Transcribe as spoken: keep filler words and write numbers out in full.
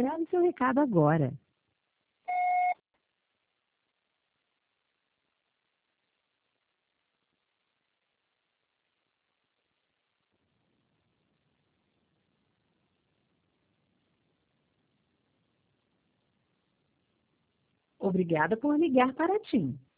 Grave seu recado agora. Obrigada por ligar para a TIM.